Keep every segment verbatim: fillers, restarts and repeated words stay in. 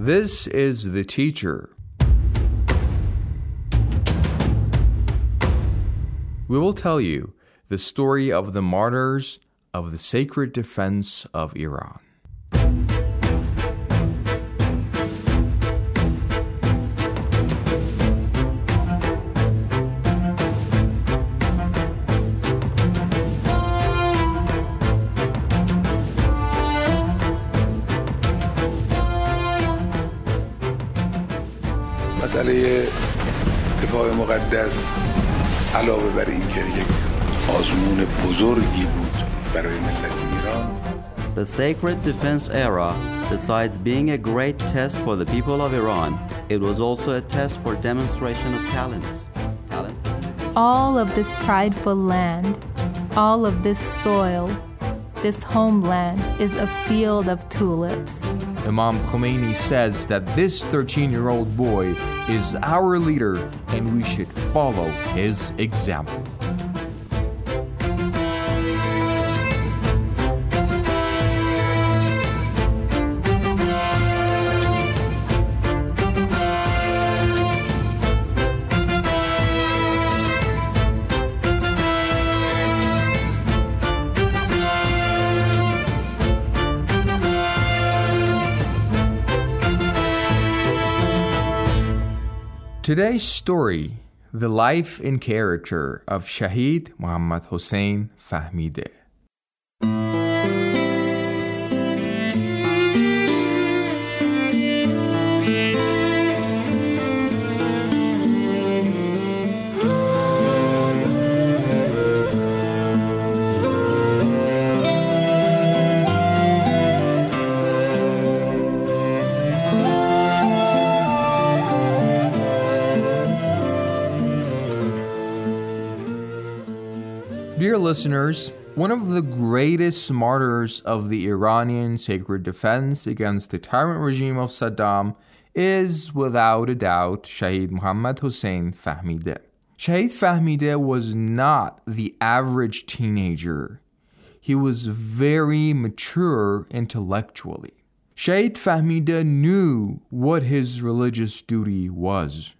This is the teacher. We will tell you the story of the martyrs of the sacred defense of Iran. مسئله دفاع مقدس علاوه بر این که یک آزمون بزرگی بود برای ملت ایران. The sacred defense era, besides being a great test for the people of Iran, it was also a test for demonstration of talents. Talents. All of this prideful land, all of this soil, this homeland is a field of tulips. Imam Khomeini says that this thirteen-year-old boy is our leader and we should follow his example. Today's story, the life and character of Shahid Mohammad Hossein Fahmideh. Dear listeners, one of the greatest martyrs of the Iranian sacred defense against the tyrant regime of Saddam is, without a doubt, Shahid Mohammad Hossein Fahmideh. Shahid Fahmideh was not the average teenager. He was very mature intellectually. Shahid Fahmideh knew what his religious duty was.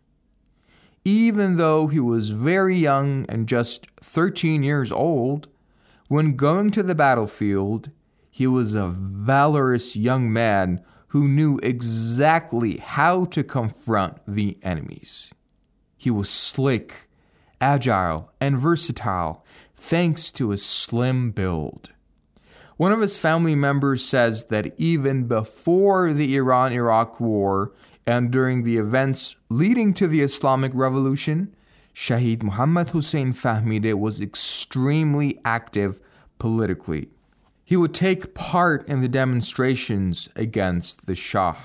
Even though he was very young and just thirteen years old, when going to the battlefield, he was a valorous young man who knew exactly how to confront the enemies. He was slick, agile, and versatile thanks to his slim build. One of his family members says that even before the Iran-Iraq War and during the events leading to the Islamic Revolution, Shahid Mohammad Hossein Fahmideh was extremely active politically. He would take part in the demonstrations against the Shah.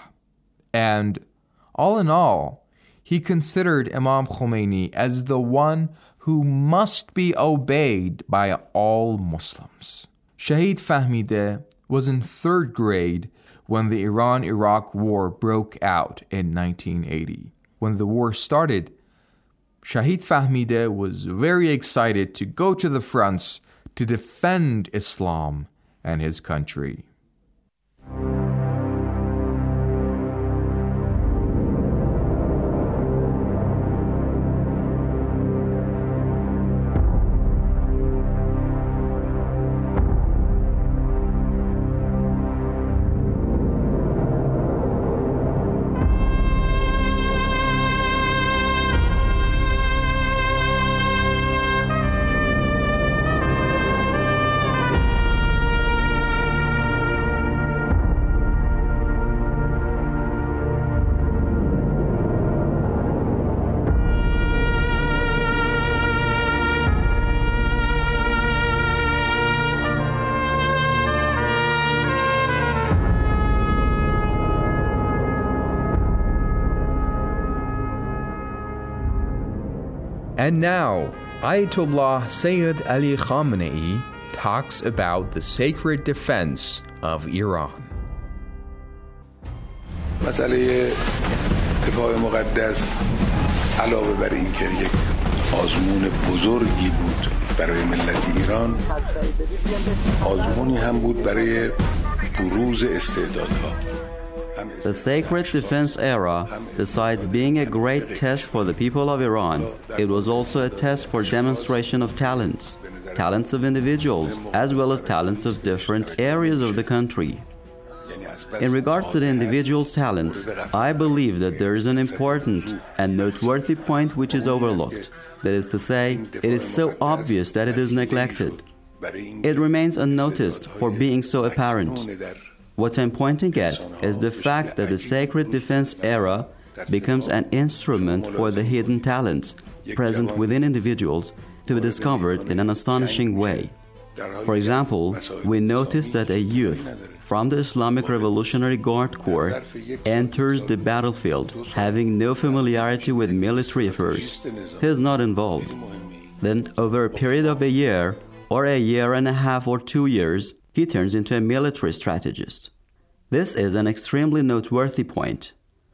And all in all, he considered Imam Khomeini as the one who must be obeyed by all Muslims. Shahid Fahmideh was in third grade when the Iran-Iraq War broke out in nineteen eighty. When the war started, Shahid Fahmideh was very excited to go to the fronts to defend Islam and his country. And now, Ayatollah Sayyid Ali Khamenei talks about the sacred defense of Iran. مسئله دفاع مقدس علاوه بر این که یک آزمون بزرگی بود برای ملت ایران، آزمونی هم بود برای بروز استعدادها The Sacred Defense Era, besides being a great test for the people of Iran, it was also a test for demonstration of talents, talents of individuals, as well as talents of different areas of the country. In regards to the individual's talents, I believe that there is an important and noteworthy point which is overlooked. That is to say, it is so obvious that it is neglected. It remains unnoticed for being so apparent. What I'm pointing at is the fact that the Sacred Defense Era becomes an instrument for the hidden talents present within individuals to be discovered in an astonishing way. For example, we notice that a youth from the Islamic Revolutionary Guard Corps enters the battlefield having no familiarity with military affairs. He is not involved. Then, over a period of a year, or a year and a half or two years, he turns into a military strategist. This is an extremely noteworthy point.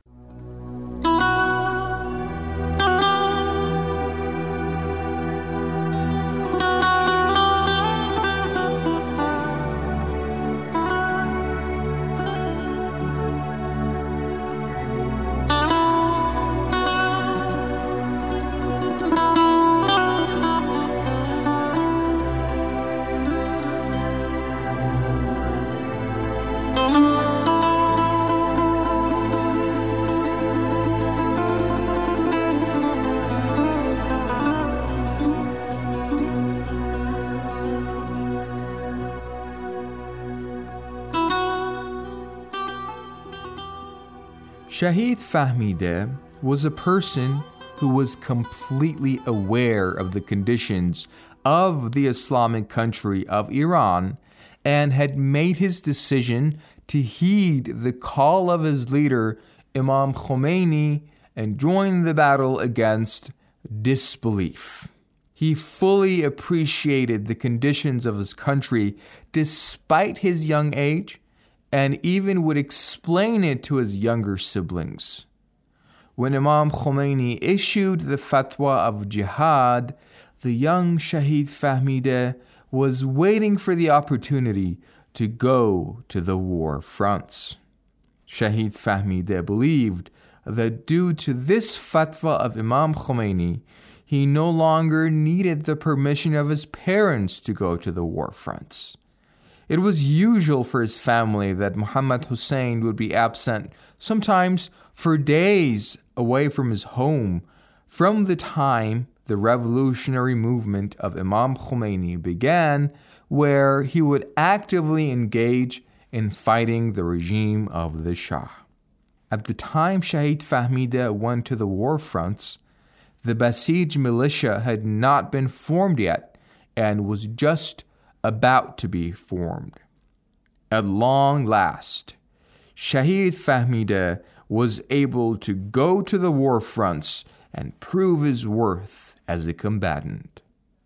Shahid Fahmideh was a person who was completely aware of the conditions of the Islamic country of Iran and had made his decision to heed the call of his leader, Imam Khomeini, and join the battle against disbelief. He fully appreciated the conditions of his country despite his young age, and even would explain it to his younger siblings. When Imam Khomeini issued the fatwa of jihad, the young Shahid Fahmideh was waiting for the opportunity to go to the war fronts. Shahid Fahmideh believed that due to this fatwa of Imam Khomeini, he no longer needed the permission of his parents to go to the war fronts. It was usual for his family that Muhammad Hussein would be absent, sometimes for days, away from his home, from the time the revolutionary movement of Imam Khomeini began, where he would actively engage in fighting the regime of the Shah. At the time Shahid Fahmideh went to the war fronts, the Basij militia had not been formed yet and was just about to be formed. At long last, Shahid Fahmideh was able to go to the war fronts and prove his worth as a combatant.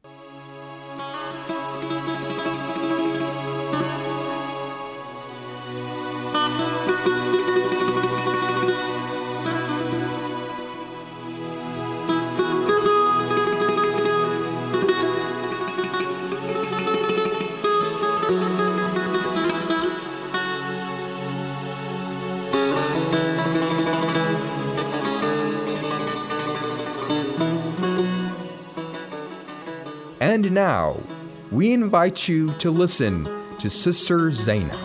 And now, we invite you to listen to Sister Zainab.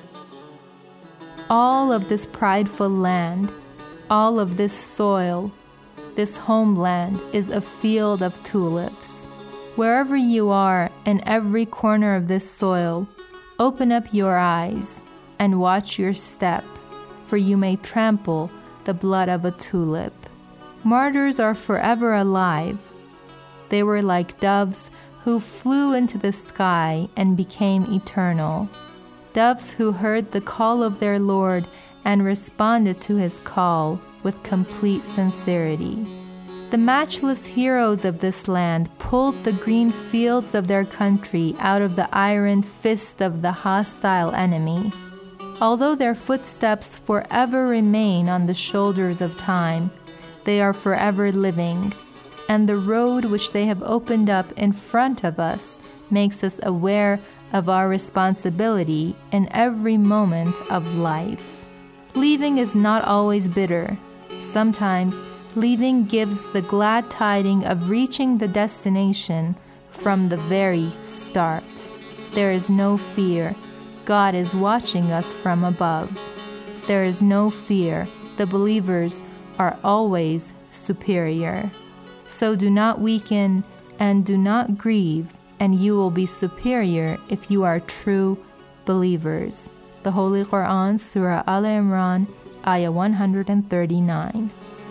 All of this prideful land, all of this soil, this homeland is a field of tulips. Wherever you are, in every corner of this soil, open up your eyes and watch your step, for you may trample the blood of a tulip. Martyrs are forever alive. They were like doves who flew into the sky and became eternal. Doves who heard the call of their Lord and responded to his call with complete sincerity. The matchless heroes of this land pulled the green fields of their country out of the iron fist of the hostile enemy. Although their footsteps forever remain on the shoulders of time, they are forever living, and the road which they have opened up in front of us makes us aware of our responsibility in every moment of life. Leaving is not always bitter. Sometimes, leaving gives the glad tidings of reaching the destination from the very start. There is no fear. God is watching us from above. There is no fear. The believers are always superior. So do not weaken and do not grieve, and you will be superior if you are true believers. The Holy Quran, Surah Al Imran, Ayah one thirty-nine.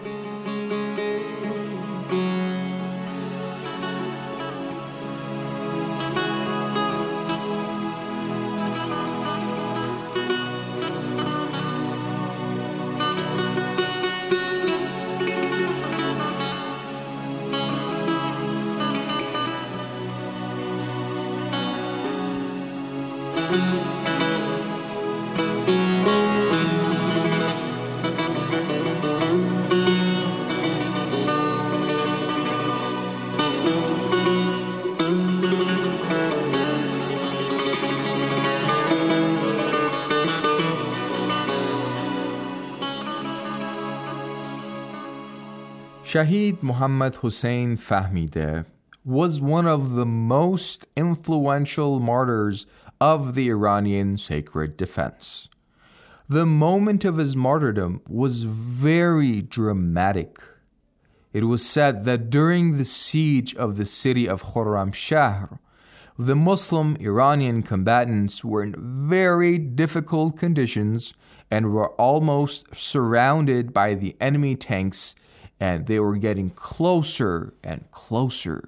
Shaheed Muhammad Hussein Fahmideh was one of the most influential martyrs of the Iranian Sacred Defense. The moment of his martyrdom was very dramatic. It was said that during the siege of the city of Khorramshahr, the Muslim Iranian combatants were in very difficult conditions and were almost surrounded by the enemy tanks, and they were getting closer and closer.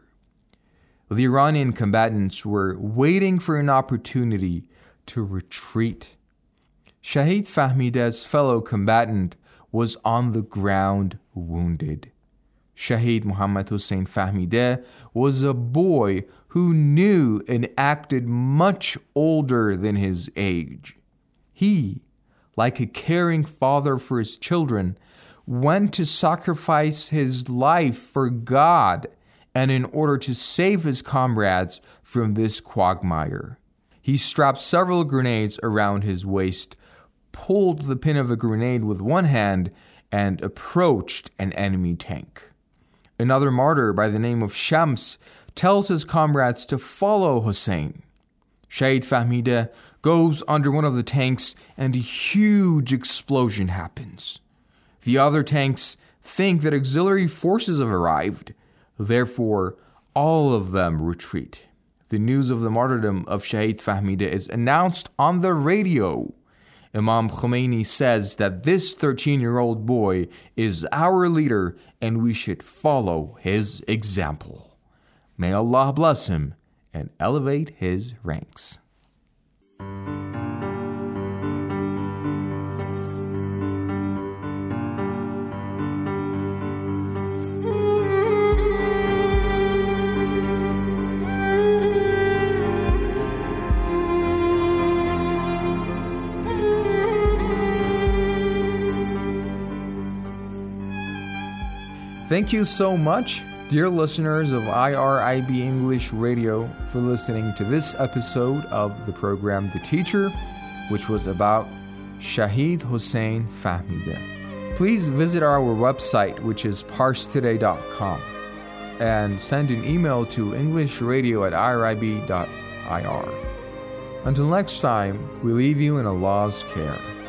The Iranian combatants were waiting for an opportunity to retreat. Shaheed Fahmideh's fellow combatant was on the ground wounded. Shaheed Muhammad Hussein Fahmideh was a boy who knew and acted much older than his age. He, like a caring father for his children, went to sacrifice his life for God and in order to save his comrades from this quagmire. He strapped several grenades around his waist, pulled the pin of a grenade with one hand, and approached an enemy tank. Another martyr by the name of Shams tells his comrades to follow Hussein. Shaheed Fahmideh goes under one of the tanks and a huge explosion happens. The other tanks think that auxiliary forces have arrived. Therefore, all of them retreat. The news of the martyrdom of Shaheed Fahmideh is announced on the radio. Imam Khomeini says that this thirteen-year-old boy is our leader and we should follow his example. May Allah bless him and elevate his ranks. Thank you so much, dear listeners of I R I B English Radio, for listening to this episode of the program The Teacher, which was about Shaheed Hussein Fahmideh. Please visit our website, which is parse today dot com, and send an email to englishradio at I R I B dot I R. Until next time, we leave you in Allah's care.